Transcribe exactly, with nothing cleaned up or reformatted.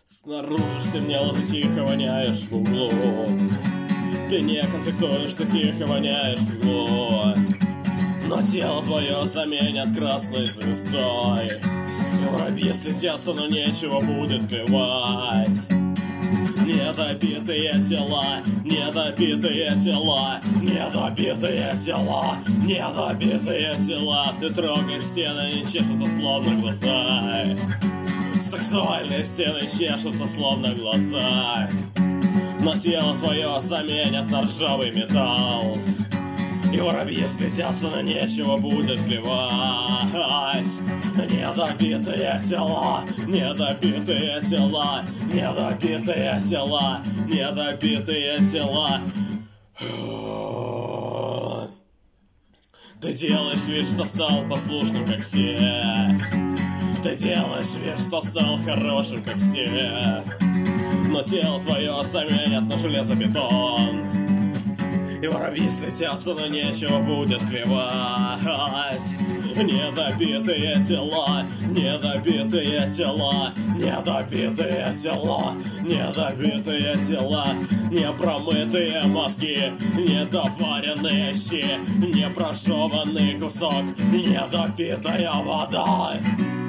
Снаружи стемнело, ты тихо воняешь в углу. Ты не конфликтуешь, ты тихо воняешь в углу. Но тело твое заменят красной звездой. Воробьи слетятся, но нечего будет клевать. Недобитые тела, недобитые тела, недобитые тела, недобитые тела. Ты трогаешь стены, они чешутся словно глаза. Сексуальные стены чешутся словно глаза. Но тело твое заменят на ржавый металл. И воробьи слетятся, но нечего будет клевать. Недобитые тела, недобитые тела, недобитые тела, недобитые тела. Ты делаешь вид, что стал послушным, как все. Ты делаешь вид, что стал хорошим, как все. Но тело твое заменят на железобетон. И воробьи слетятся, но нечего будет клевать. Недобитые тела, недобитые тела, недобитые тела, недобитые тела. Непромытые мозги, недоваренные щи, непрожеванный кусок, недопитая вода.